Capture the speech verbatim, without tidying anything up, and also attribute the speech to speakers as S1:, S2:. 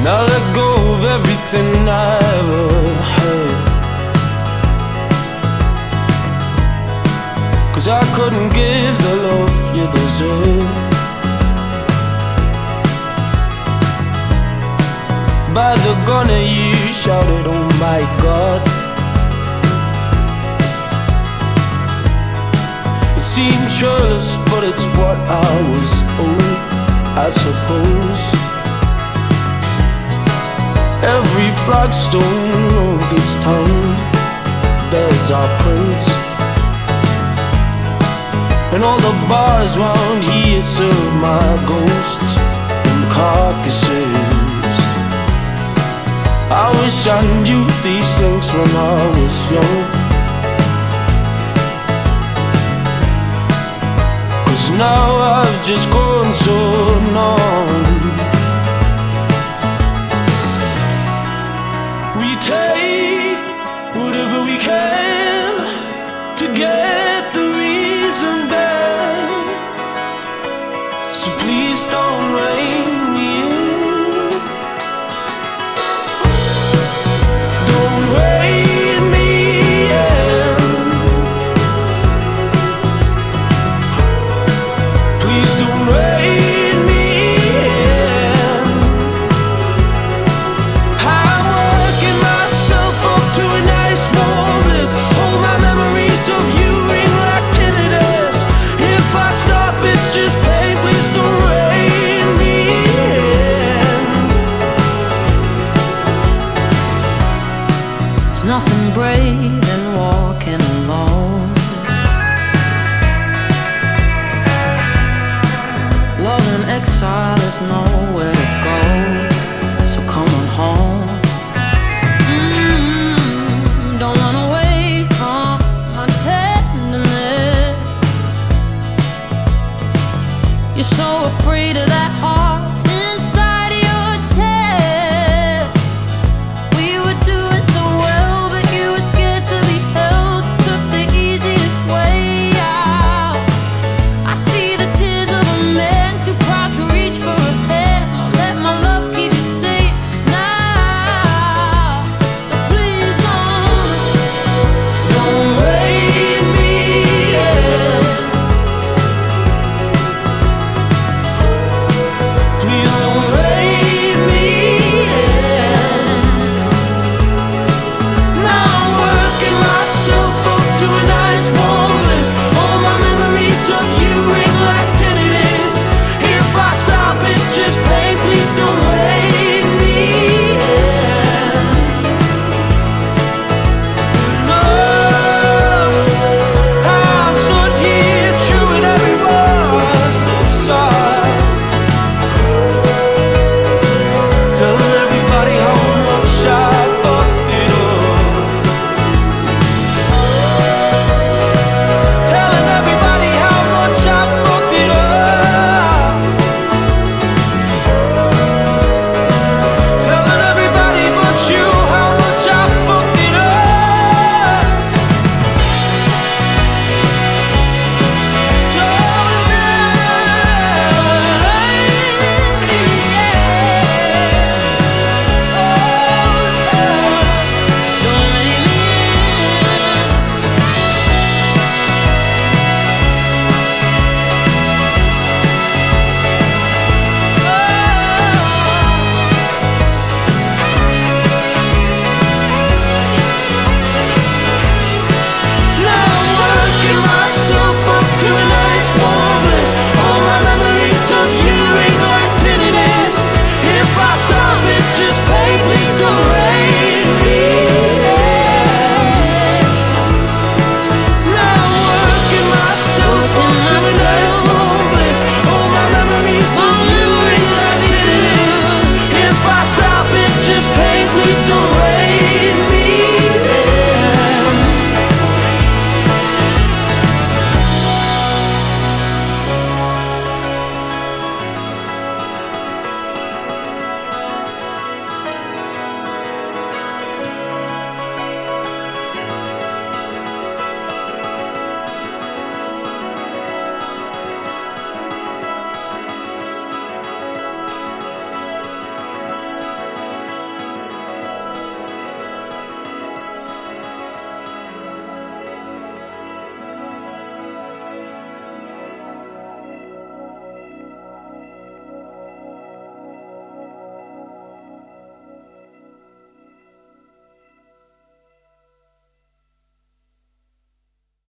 S1: Now let go of everything I ever had, 'cause I couldn't give the love you deserve. By the gunner you shouted, oh my God. It seemed churlish, but it's what I was owed, I suppose. Every flagstone of this town bears our prints, and all the bars round here serve my ghosts and carcasses. I wish I knew these things when I was young, 'cause now I've just grown so numb. We take whatever we can to get the reason back, so please don't rein me in. Don't rein me in. Please don't rein me in. I'm working myself up to a nice warm bliss. All my memories of you ring like tinnitus. If I stop, it's just pain. Please don't rein me in.
S2: There's nothing brave in walking alone. Love in exile is nowhere to go, so come on home. Mm, don't run away from my tenderness. You're so afraid of that heart